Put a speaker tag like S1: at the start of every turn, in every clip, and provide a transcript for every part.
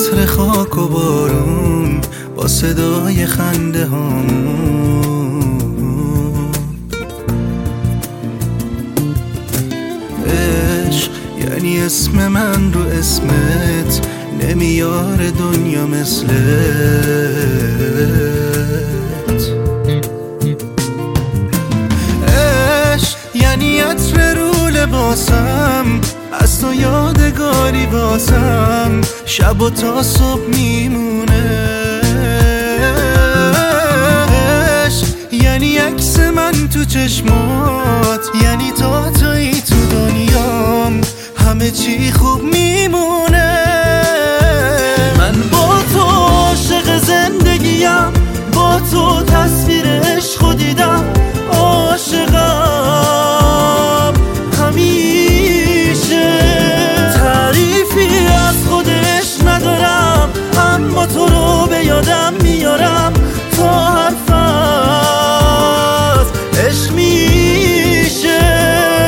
S1: عطر خاک و بارون با صدای خنده هامون. عشق یعنی اسم من رو اسمت، نمیاره دنیا مثلت. عشق یعنی عطر رو لباسم، از تو یادگاری واسم، شب و تا صبح میمونه. عشق یعنی عکس من تو چشمات، یعنی تا تویی تو دنیام همه چی خوب میمونه. من با تو عاشق زندگیم، با تو تصویر عشق دیدم، عاشقم همیشه. تعریفی از خودش ندارم، اما تو رو به یادم میارم تا حرف از عشق میشه.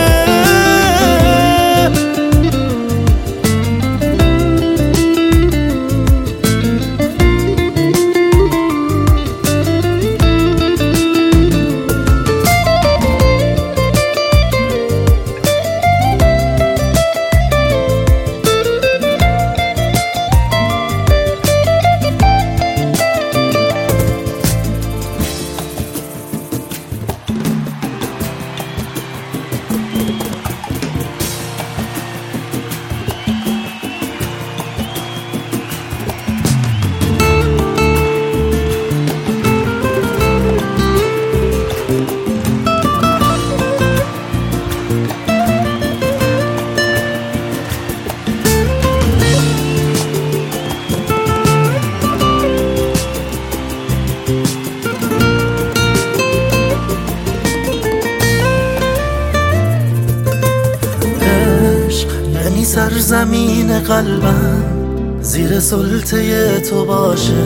S1: سرزمین قلبم زیر سلطه تو باشه.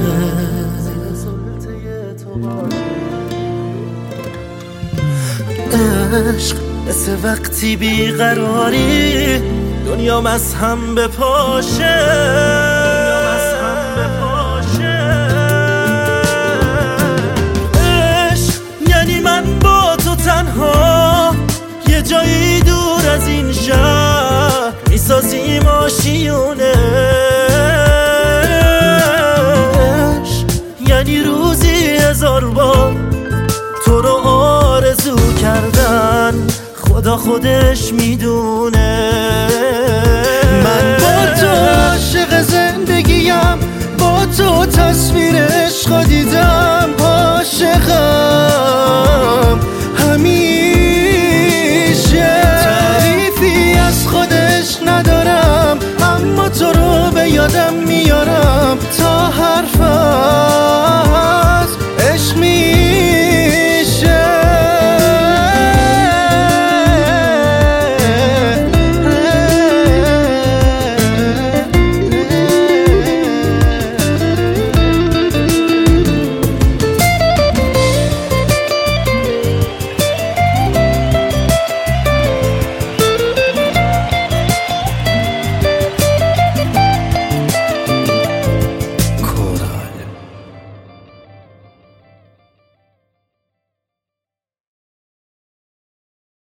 S1: عشق مثل وقتی بیقراری دنیام از هم بپاشه. عشق یعنی من با تو تنها یه جایی دور از این شهر میسازیم آشیونه. عشق یعنی روزی 1000 بار تو رو آرزو کردن، خدا خودش میدونه.